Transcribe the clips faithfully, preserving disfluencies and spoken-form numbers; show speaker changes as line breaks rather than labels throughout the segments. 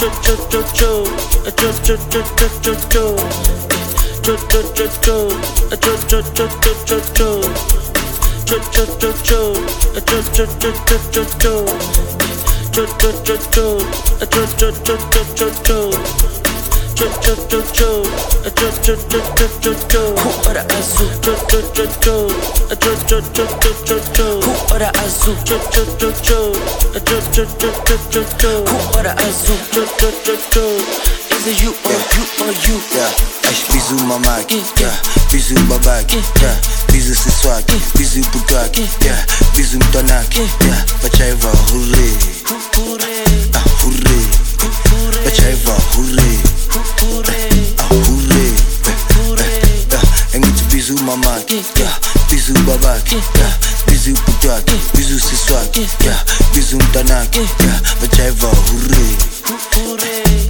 Is it you or you or you? Yeah, bisous mamak, yeah, bisous babak, yeah, bisous ce swag, bisous poutak, yeah, bisous mtonak, yeah, bachaiva hurre, ah hurre, bachaiva hurre, ah hurre, and get bisous mamak, yeah, bisous babak, yeah, bisous poutak, bisous ce swag, yeah, bisous mtonak, yeah, bachaiva hurre, hurre.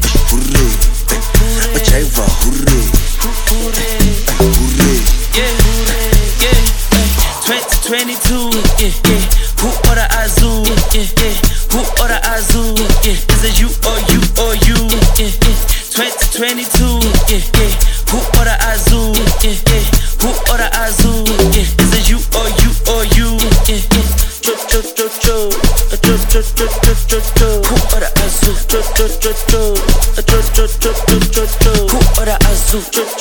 Bachaiva hurre, hurre.
Yeah, yeah. twenty twenty-two. Yeah, yeah. Who order Azul? Yeah, yeah. Who order Azul? Yeah. Is it you or you or you? Yeah, yeah. twenty twenty-two. Yeah, yeah. Who order Azul? Yeah, yeah. Who order Azul? Yeah. Is it you or you or you? Yeah, yeah. Who order Azul? Who order Azul?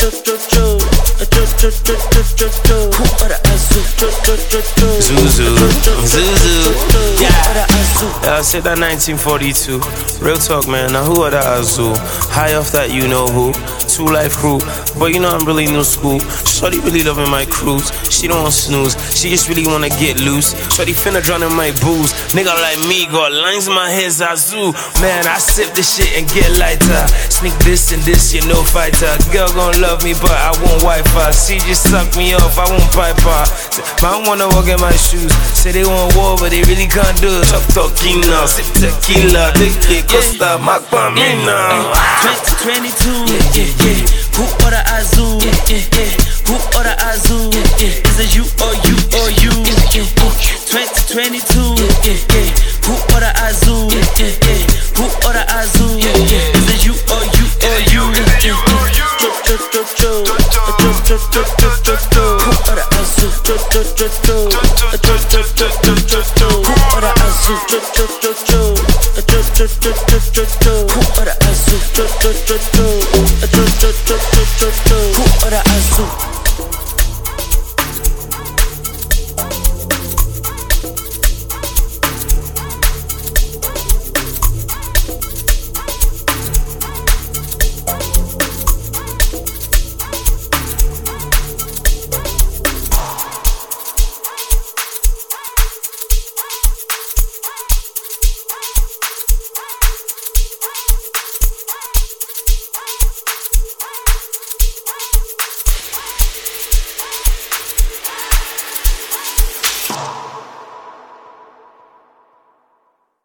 Who order Azul?
Zuzu, Zuzu, yeah. Yeah, I said that nineteen forty-two. Real talk, man. Now who are the Azul? High off that, you know who? Two Life Crew. But you know I'm really new school. Shorty really loving my cruise. She don't want snooze. She just really wanna get loose. Shorty finna drown in my booze. Nigga like me got lines in my head, Azul. Man, I sip this shit and get lighter. Sneak this and this, you know fighter. Girl gon' love me, but I won't wipe her. She just suck me off, I won't pipe her. I don't wanna walk in my shoes. Say they want war, but they really can't do it. Chop talkina, sip tequila, Dick Costa, Macpamina.
twenty twenty-two, yeah, yeah, yeah. Who order Azul? Yeah, yeah, yeah. Who order Azul? Yeah, yeah. Is it you or you or you? Yeah, yeah, yeah. twenty twenty-two, yeah, yeah, yeah. Who order Azul? Yeah, yeah, yeah. Who order Azul? Yeah, yeah. Is it you or you or you? Yeah, yeah. Who order Azul? Who order Azul? Who order Azul?